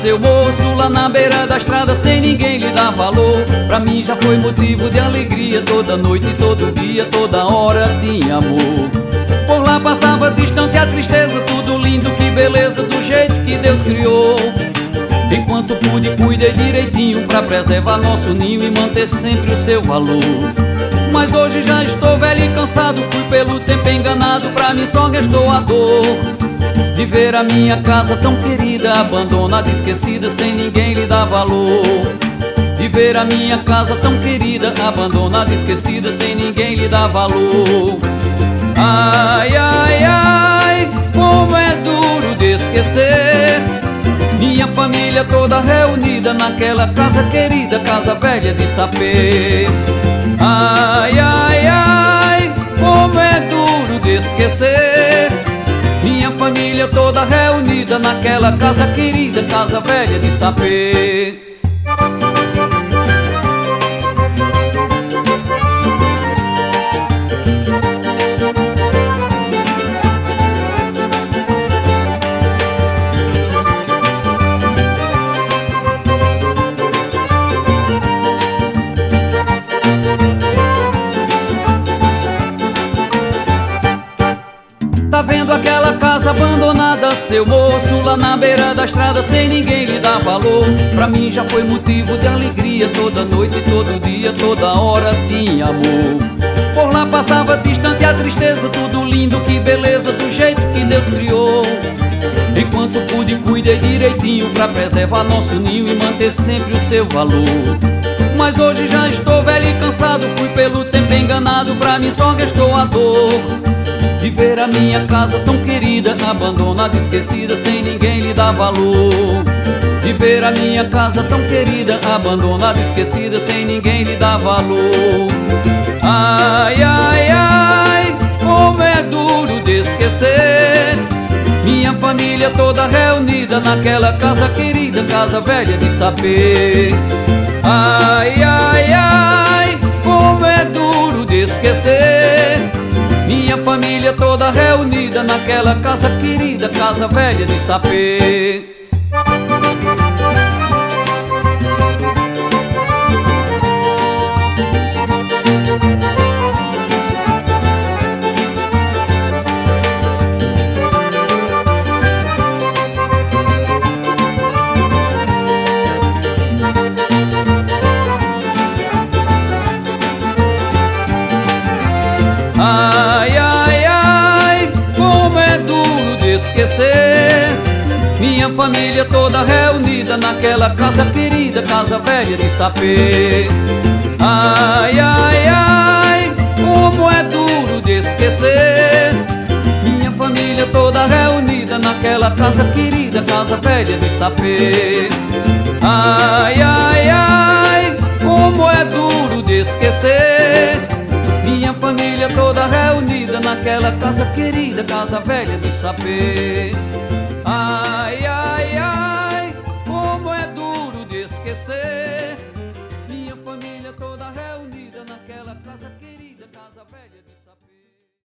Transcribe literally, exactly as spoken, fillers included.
seu moço lá na beira da estrada, sem ninguém lhe dar valor. Pra mim já foi motivo de alegria, toda noite e todo dia, toda hora tinha amor. Por lá passava distante a tristeza, tudo lindo, que beleza, do jeito que Deus criou. Enquanto pude, cuidei direitinho pra preservar nosso ninho e manter sempre o seu valor. Mas hoje já estou velho e cansado, fui pelo tempo enganado, pra mim só restou a dor de ver a minha casa tão querida, abandonada, esquecida, sem ninguém lhe dar valor. De ver a minha casa tão querida, abandonada, esquecida, sem ninguém lhe dar valor. Ai, ai, ai, como é duro de esquecer minha família toda reunida naquela casa querida, casa velha de sapê. Ai, ai, ai, como é duro de esquecer minha família toda reunida naquela casa querida, casa velha de sapê. Tá vendo aquela casa abandonada, seu moço lá na beira da estrada, sem ninguém lhe dar valor. Pra mim já foi motivo de alegria, toda noite e todo dia, toda hora tinha amor. Por lá passava distante a tristeza, tudo lindo, que beleza, do jeito que Deus criou. Enquanto pude, cuidei direitinho pra preservar nosso ninho e manter sempre o seu valor. Mas hoje já estou velho e cansado, fui pelo tempo enganado, pra mim só restou a dor de ver a minha casa tão querida, abandonada, esquecida, sem ninguém lhe dar valor. De ver a minha casa tão querida, abandonada, esquecida, sem ninguém lhe dar valor. Ai, ai, ai, como é duro de esquecer minha família toda reunida naquela casa querida, casa velha de sapê. Ai, ai, ai, como é duro de esquecer minha família toda reunida naquela casa querida, casa velha de sapê. Ai, ai, ai, como é duro de esquecer minha família toda reunida naquela casa querida, casa velha de sapê. Ai, ai, ai, como é duro de esquecer minha família toda reunida naquela casa querida, casa velha de sapê. Ai, ai, ai, como é duro de esquecer minha família toda reunida naquela casa querida, casa velha de sapê. Ai, ai, ai, como é duro de esquecer minha família toda reunida naquela casa querida, casa velha de sapê.